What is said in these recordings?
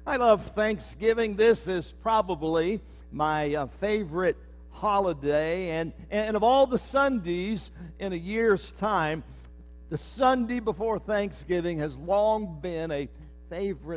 I love Thanksgiving. This is probably my favorite holiday. And of all the Sundays in a year's time, the Sunday before Thanksgiving has long been a favorite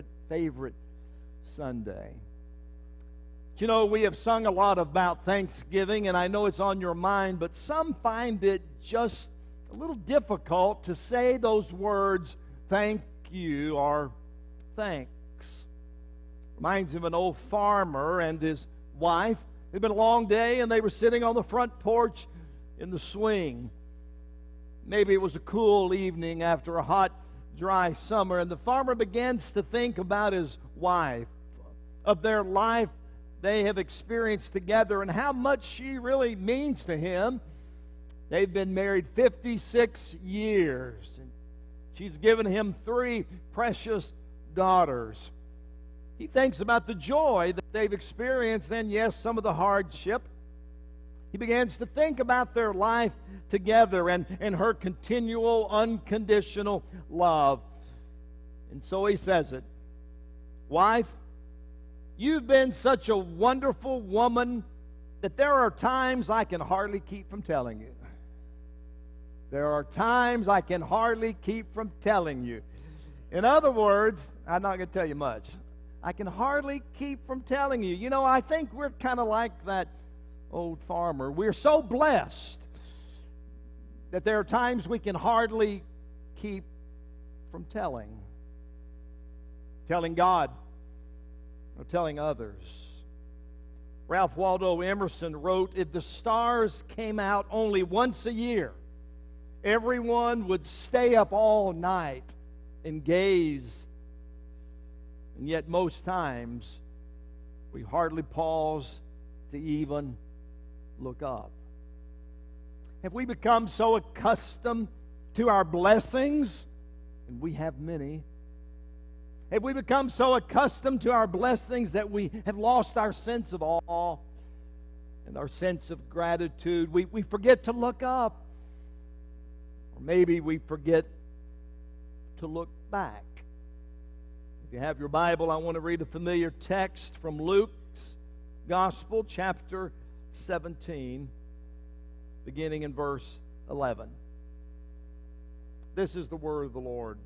Sunday. You know, we have sung a lot about Thanksgiving, and I know it's on your mind, but some find it just a little difficult to say those words, thank you or thanks. Reminds me of an old farmer and his wife. It had been a long day, and they were sitting on the front porch in the swing. Maybe it was a cool evening after a hot, dry summer, and the farmer begins to think about his wife, of their life they have experienced together, and how much she really means to him. They've been married 56 years, and she's given him 3 precious daughters. He thinks about the joy that they've experienced, and yes, some of the hardship. He begins to think about their life together and her continual, unconditional love. And so he says it. Wife, you've been such a wonderful woman that there are times I can hardly keep from telling you. There are times I can hardly keep from telling you. In other words, I'm not going to tell you much. I can hardly keep from telling you. You know, I think we're kind of like that old farmer. We're so blessed that there are times we can hardly keep from telling. Telling God or telling others. Ralph Waldo Emerson wrote, if the stars came out only once a year, everyone would stay up all night and gaze. And yet most times we hardly pause to even look up. Have we become so accustomed to our blessings, and we have many? Have we become so accustomed to our blessings that we have lost our sense of awe and our sense of gratitude? We forget to look up. Or maybe we forget to look back. If you have your Bible, I want to read a familiar text from Luke's Gospel, chapter 17, beginning in verse 11. This is the word of the Lord.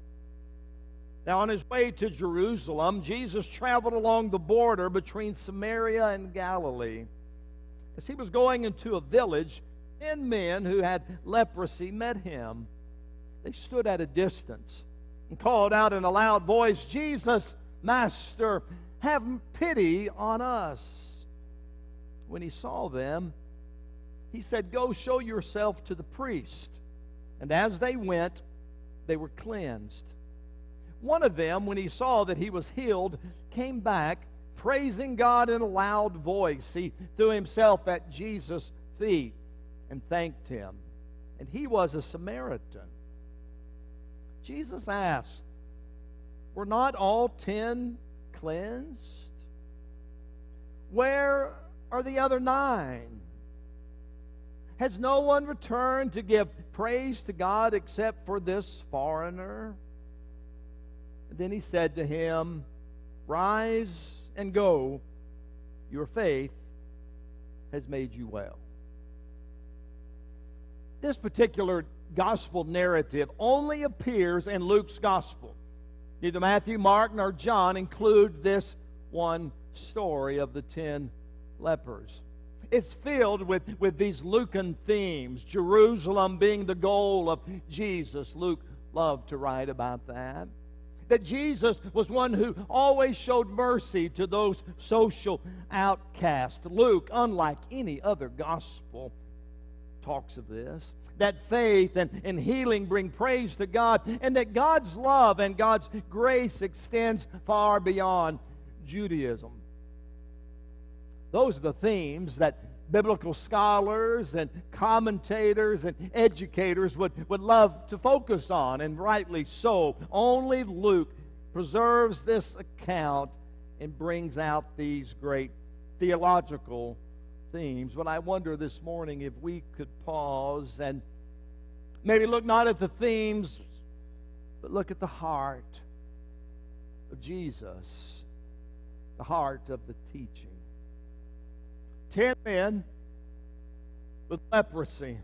Now, on his way to Jerusalem, Jesus traveled along the border between Samaria and Galilee. As he was going into a village, 10 men who had leprosy met him. They stood at a distance and called out in a loud voice, Jesus, Master, have pity on us. When he saw them, he said, go show yourself to the priest. And as they went, they were cleansed. One of them, when he saw that he was healed, came back, praising God in a loud voice. He threw himself at Jesus' feet and thanked him. And he was a Samaritan. Jesus asked, were not all 10 cleansed? Where are the other 9? Has no one returned to give praise to God except for this foreigner? And then he said to him, rise and go. Your faith has made you well. This particular gospel narrative only appears in Luke's gospel. Neither Matthew, Mark, nor John include this one story of the 10 lepers. It's filled with these Lucan themes, Jerusalem being the goal of Jesus. Luke loved to write about that. That Jesus was one who always showed mercy to those social outcasts. Luke, unlike any other gospel, talks of this. That faith and healing bring praise to God, and that God's love and God's grace extends far beyond Judaism. Those are the themes that biblical scholars and commentators and educators would love to focus on, and rightly so. Only Luke preserves this account and brings out these great theological themes. But I wonder this morning if we could pause and maybe look not at the themes, but look at the heart of Jesus the heart of the teaching. 10 men with leprosy.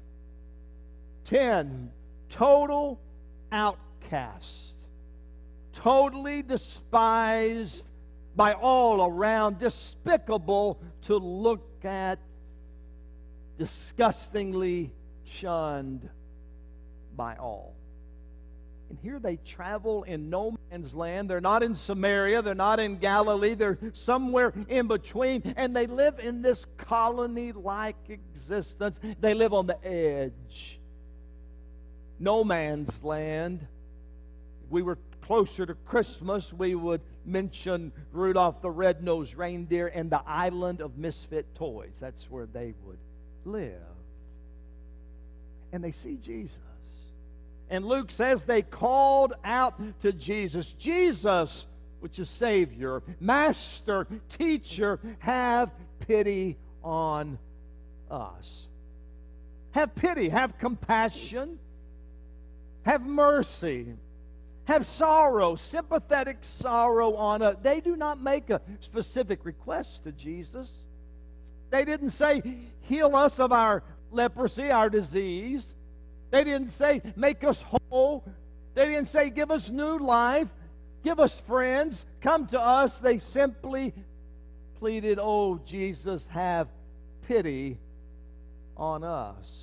10 total outcasts. Totally despised by all around. Despicable to look at. Disgustingly shunned by all. And here they travel in no man's land. They're not in Samaria. They're not in Galilee. They're somewhere in between. And they live in this colony-like existence. They live on the edge. No man's land. If we were closer to Christmas, we would mention Rudolph the Red-Nosed Reindeer and the island of misfit toys. That's where they would live. And they see Jesus. And Luke says they called out to Jesus. Jesus, which is Savior, Master, Teacher, have pity on us. Have pity, have compassion, have mercy, have sorrow, sympathetic sorrow on us. They do not make a specific request to Jesus. They didn't say, heal us of our leprosy, our disease. They didn't say, make us whole. They didn't say, give us new life. Give us friends. Come to us. They simply pleaded, oh, Jesus, have pity on us.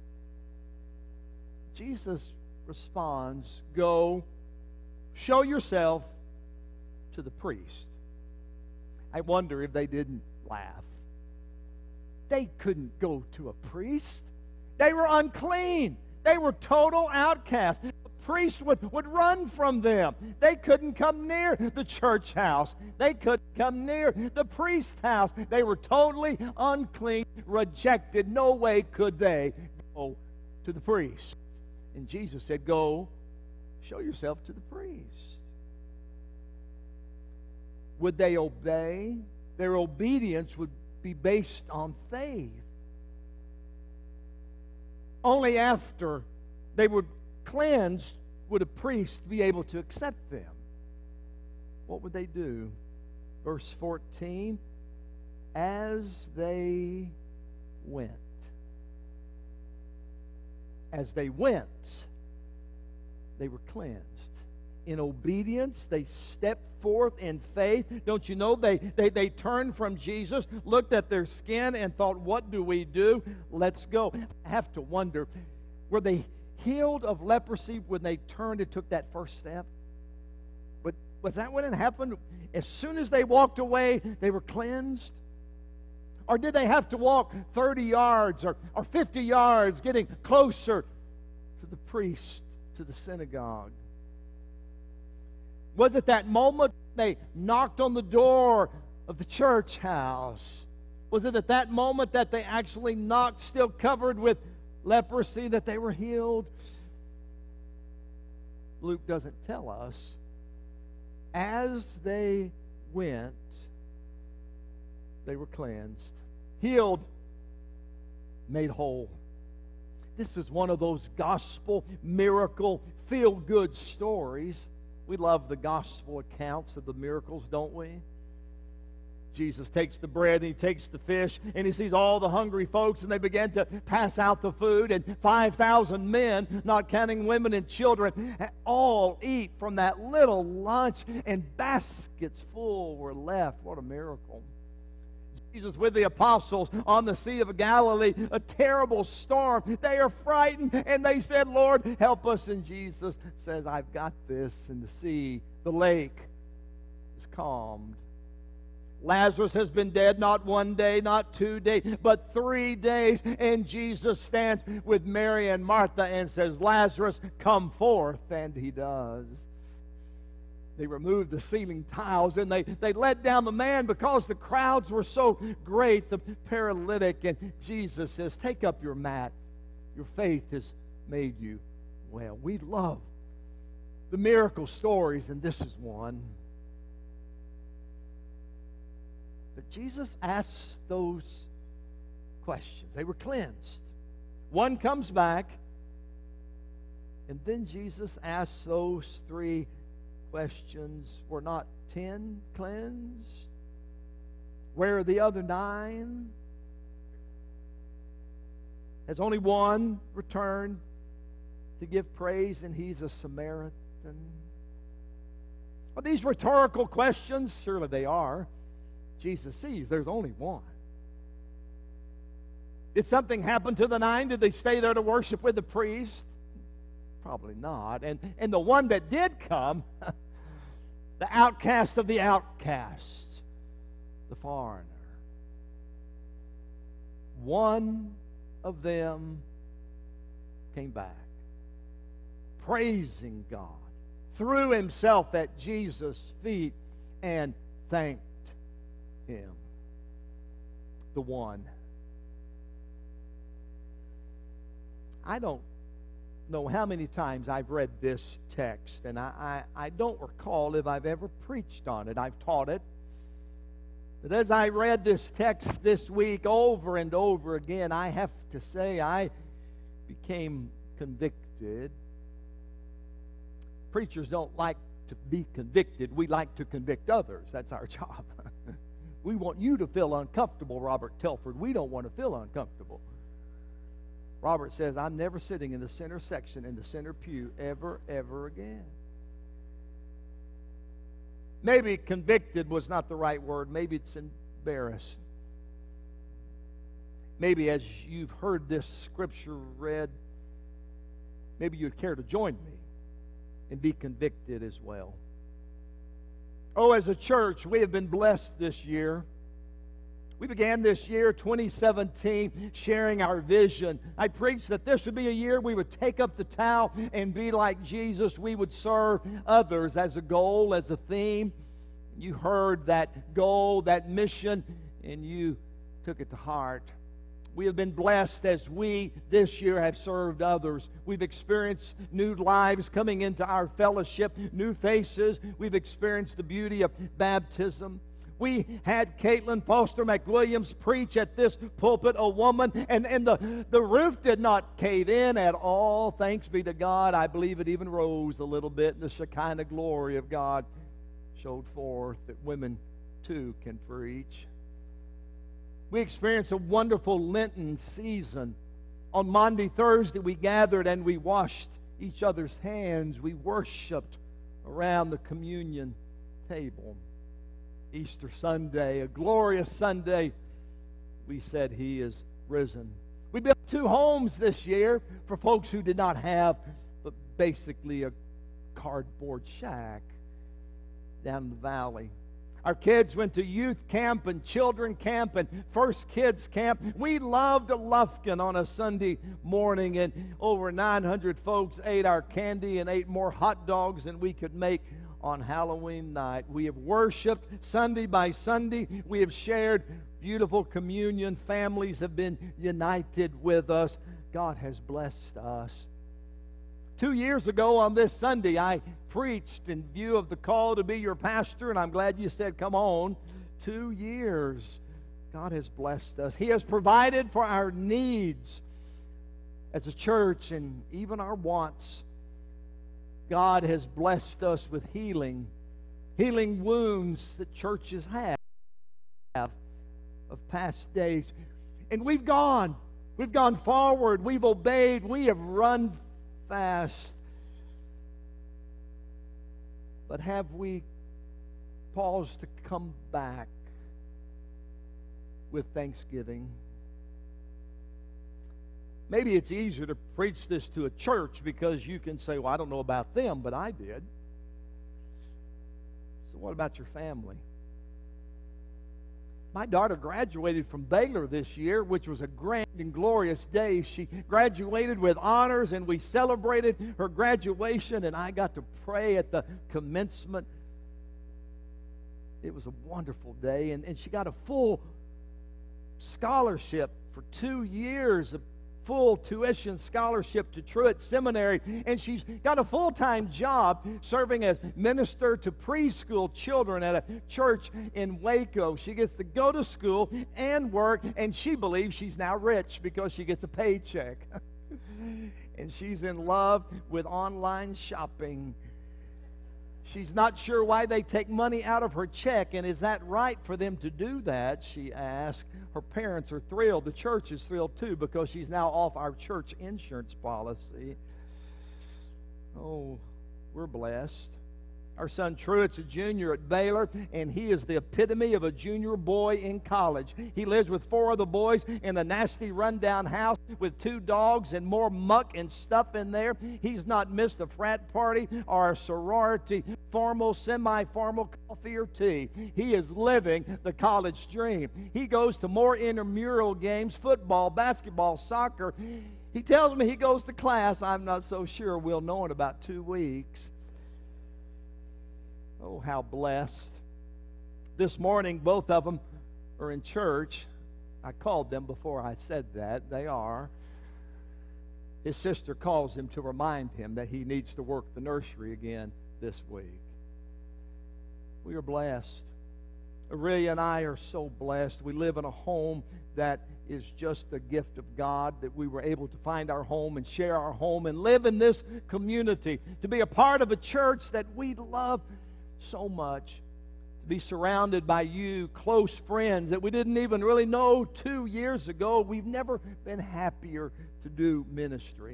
Jesus responds, go, show yourself to the priest. I wonder if they didn't laugh. They couldn't go to a priest. They were unclean. They were total outcasts. The priest would run from them. They couldn't come near the church house. They couldn't come near the priest's house. They were totally unclean, rejected. No way could they go to the priest. And Jesus said, go, show yourself to the priest. Would they obey? Their obedience would be based on faith. Only after they were cleansed would a priest be able to accept them. What would they do? Verse 14, as they went. As they went, they were cleansed. In obedience, they stepped forth in faith. Don't you know, they turned from Jesus, looked at their skin and thought, what do we do? Let's go. I have to wonder, were they healed of leprosy when they turned and took that first step? But was that when it happened? As soon as they walked away, they were cleansed? Or did they have to walk 30 yards or 50 yards, getting closer to the priest, to the synagogue? Was it that moment they knocked on the door of the church house? Was it at that moment that they actually knocked, still covered with leprosy, that they were healed? Luke doesn't tell us. As they went, they were cleansed, healed, made whole. This is one of those gospel, miracle, feel-good stories. We love the gospel accounts of the miracles, don't we? Jesus takes the bread and he takes the fish and he sees all the hungry folks and they begin to pass out the food, and 5,000 men, not counting women and children, all eat from that little lunch, and baskets full were left. What a miracle. Jesus with the apostles on the Sea of Galilee, a terrible storm. They are frightened and they said, Lord, help us. And Jesus says, I've got this. And the sea, the lake, is calmed. Lazarus has been dead not 1 day, not 2 days, but 3 days. And Jesus stands with Mary and Martha and says, Lazarus, come forth. And he does. They removed the ceiling tiles and they let down the man because the crowds were so great, the paralytic. And Jesus says, take up your mat. Your faith has made you well. We love the miracle stories, and this is one. But Jesus asks those questions. They were cleansed. One comes back, and then Jesus asks those 3 questions. Were not 10 cleansed? Where are the other 9? Has only one returned to give praise, and he's a Samaritan? Are these rhetorical questions? Surely they are. Jesus sees there's only one. Did something happen to the 9? Did they stay there to worship with the priest? Probably not. And the one that did come, the outcast of the outcasts, the foreigner, one of them came back, praising God, threw himself at Jesus' feet and thanked him. The one. I don't know how many times I've read this text, and I don't recall if I've ever preached on it. I've taught it. But as I read this text this week over and over again, I have to say I became convicted. Preachers don't like to be convicted. We like to convict others. That's our job. We want you to feel uncomfortable, Robert Telford. We don't want to feel uncomfortable. Robert says, I'm never sitting in the center section, in the center pew, ever again. Maybe convicted was not the right word. Maybe it's embarrassed. Maybe as you've heard this scripture read, maybe you'd care to join me and be convicted as well. Oh, as a church, we have been blessed this year. We began this year, 2017, sharing our vision. I preached that this would be a year we would take up the towel and be like Jesus. We would serve others as a goal, as a theme. You heard that goal, that mission, and you took it to heart. We have been blessed as we this year have served others. We've experienced new lives coming into our fellowship, new faces. We've experienced the beauty of baptism. We had Caitlin Foster McWilliams preach at this pulpit, a woman, and the roof did not cave in at all. Thanks be to God. I believe it even rose a little bit, and the Shekinah glory of God showed forth that women too can preach. We experienced a wonderful Lenten season. On Maundy Thursday, we gathered and we washed each other's hands. We worshiped around the communion table. Easter Sunday, a glorious Sunday, we said He is risen. We built 2 homes this year for folks who did not have but basically a cardboard shack down in the valley. Our kids went to youth camp and children camp and first kids camp. We loved Lufkin on a Sunday morning, and over 900 folks ate our candy and ate more hot dogs than we could make on Halloween night. We have worshiped Sunday by Sunday. We have shared beautiful communion. Families have been united with us. God has blessed us. 2 years ago on this Sunday, I preached in view of the call to be your pastor, and I'm glad you said, come on. 2 years. God has blessed us. He has provided for our needs as a church and even our wants. God has blessed us with healing wounds that churches have of past days. And we've gone forward, we've obeyed, we have run fast. But have we paused to come back with thanksgiving? Maybe it's easier to preach this to a church because you can say, well, I don't know about them, but I did. So what about your family? My daughter graduated from Baylor this year, which was a grand and glorious day. She graduated with honors, and we celebrated her graduation, and I got to pray at the commencement. It was a wonderful day, and she got a full scholarship for 2 years, a full tuition scholarship to Truett Seminary, and she's got a full-time job serving as minister to preschool children at a church in Waco. She gets to go to school and work, and she believes she's now rich because she gets a paycheck. And she's in love with online shopping. She's not sure why they take money out of her check, and is that right for them to do that, she asked. Her parents are thrilled. The church is thrilled too, because she's now off our church insurance policy. Oh, we're blessed. Our son Truett's a junior at Baylor, and he is the epitome of a junior boy in college. He lives with 4 of the boys in a nasty rundown house with 2 dogs and more muck and stuff in there. He's not missed a frat party or a sorority, formal, semi-formal coffee or tea. He is living the college dream. He goes to more intramural games, football, basketball, soccer. He tells me he goes to class. I'm not so sure. We'll know in about 2 weeks. Oh, how blessed. This morning, both of them are in church. I called them before I said that. They are. His sister calls him to remind him that he needs to work the nursery again this week. We are blessed. Aurelia and I are so blessed. We live in a home that is just a gift of God, that we were able to find our home and share our home and live in this community, to be a part of a church that we love so much, to be surrounded by you, close friends that we didn't even really know 2 years ago. We've never been happier to do ministry.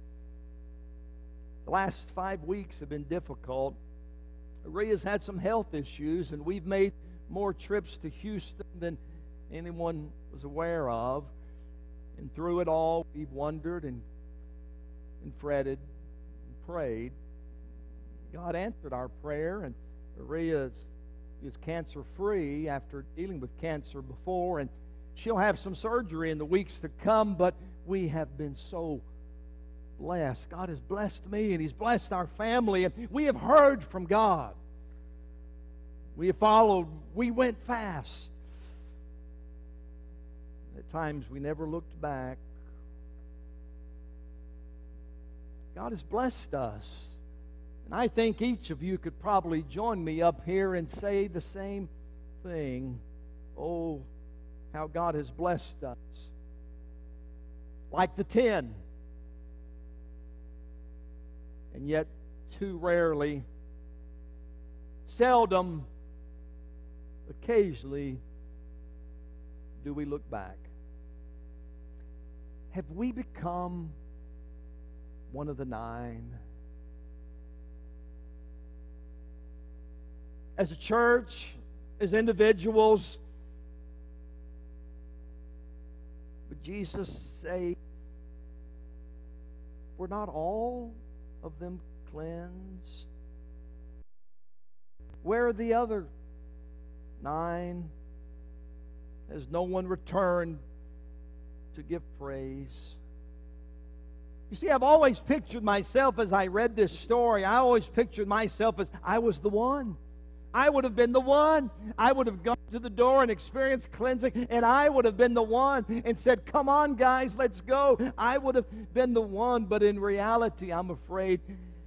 The last 5 weeks have been difficult. Aria's had some health issues, and we've made more trips to Houston than anyone was aware of. And through it all, we've wondered and fretted and prayed. God answered our prayer, and Aria is cancer-free after dealing with cancer before, and she'll have some surgery in the weeks to come, but we have been so blessed. God has blessed me, and He's blessed our family, and we have heard from God. We have followed. We went fast. At times, we never looked back. God has blessed us. And I think each of you could probably join me up here and say the same thing. Oh, how God has blessed us. Like the 10. And yet, too rarely, seldom, occasionally, do we look back. Have we become one of the 9? As a church, as individuals, would Jesus say, were not all of them cleansed? Where are the other 9? Has no one returned to give praise? You see, I've always pictured myself, as I read this story, I always pictured myself as I was the one. I would have been the one. I would have gone to the door and experienced cleansing, and I would have been the one and said, come on, guys, let's go. I would have been the one, but in reality, I'm afraid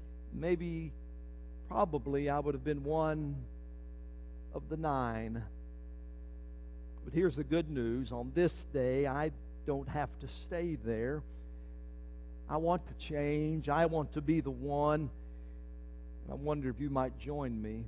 probably I would have been one of the 9. But here's the good news. On this day, I don't have to stay there. I want to change. I want to be the one. I wonder if you might join me.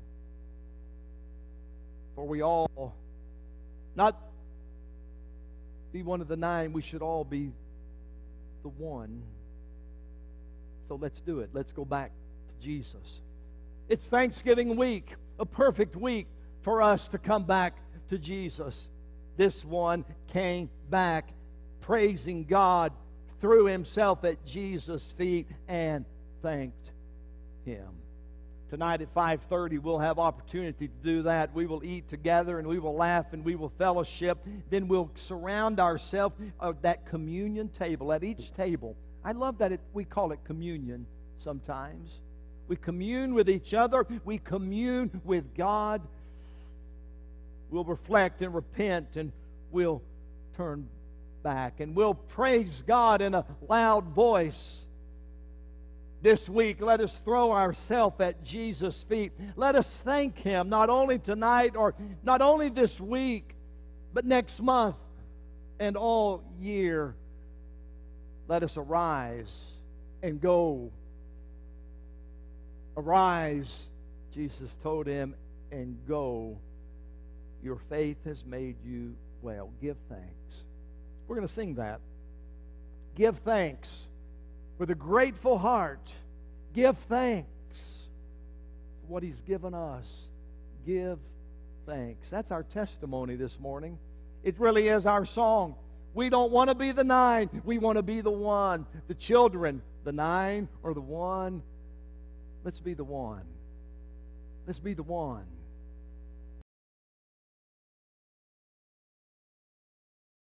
For we all, not be one of the 9, we should all be the one. So let's do it. Let's go back to Jesus. It's Thanksgiving week, a perfect week for us to come back to Jesus. This one came back praising God, threw himself at Jesus' feet, and thanked Him. Tonight at 5:30, we'll have opportunity to do that. We will eat together, and we will laugh, and we will fellowship. Then we'll surround ourselves at that communion table, at each table. I love that we call it communion sometimes. We commune with each other. We commune with God. We'll reflect and repent, and we'll turn back, and we'll praise God in a loud voice. This week, let us throw ourselves at Jesus' feet. Let us thank Him, not only tonight or not only this week, but next month and all year. Let us arise and go. Arise Jesus told him, and go, your faith has made you well. Give thanks. We're going to sing that. Give thanks with a grateful heart. Give thanks for what He's given us. Give thanks. That's our testimony this morning. It really is our song. We don't want to be the 9. We want to be the 1. The children, the 9 or the 1. Let's be the 1. Let's be the 1.